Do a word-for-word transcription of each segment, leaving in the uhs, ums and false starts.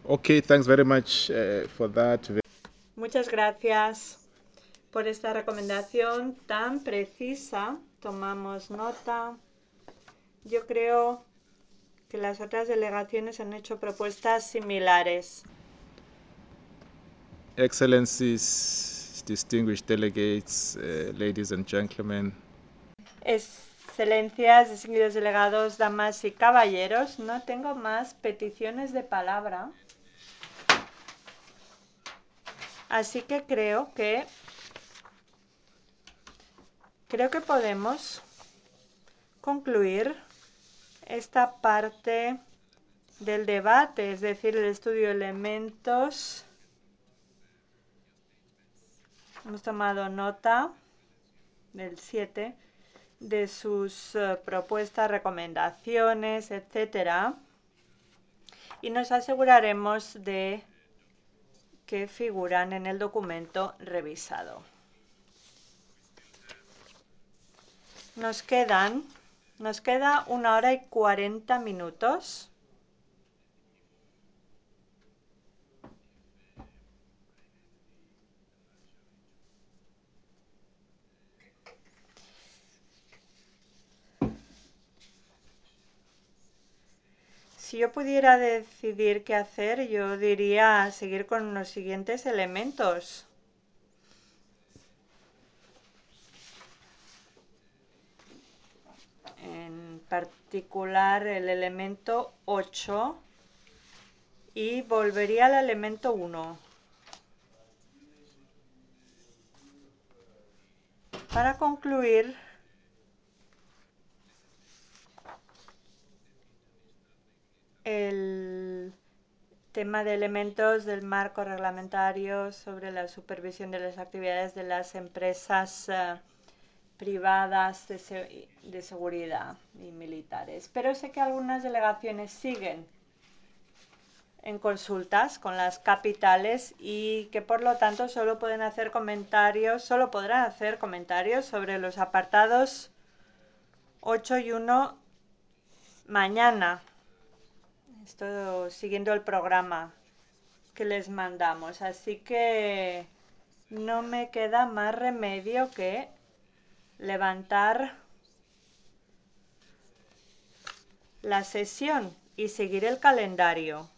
Okay, thanks very much uh, for that. Muchas gracias por esta recomendación tan precisa. Tomamos nota. Yo creo que las otras delegaciones han hecho propuestas similares. Excellencies, distinguished delegates, uh, ladies and gentlemen. Excelencias, distinguidos delegados, damas y caballeros, no tengo más peticiones de palabra. Así que creo que creo que podemos concluir esta parte del debate, es decir, el estudio de elementos. Hemos tomado nota del siete de sus uh, propuestas, recomendaciones, etcétera. Y nos aseguraremos de que figuran en el documento revisado. Nos quedan, nos queda una hora y cuarenta minutos. Si yo pudiera decidir qué hacer, yo diría seguir con los siguientes elementos. En particular el elemento ocho y volvería al elemento uno. Para concluir, el tema de elementos del marco reglamentario sobre la supervisión de las actividades de las empresas uh, privadas de, se de seguridad y militares. Pero sé que algunas delegaciones siguen en consultas con las capitales y que por lo tanto solo pueden hacer comentarios, solo podrán hacer comentarios sobre los apartados ocho y uno mañana. Esto siguiendo el programa que les mandamos. Así que no me queda más remedio que levantar la sesión y seguir el calendario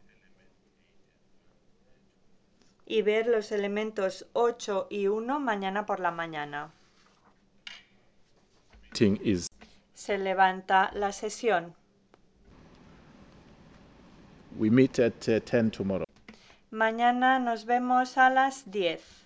y ver los elementos ocho y uno mañana por la mañana. Is Se levanta la sesión. We meet at uh, ten tomorrow. Mañana nos vemos a las diez.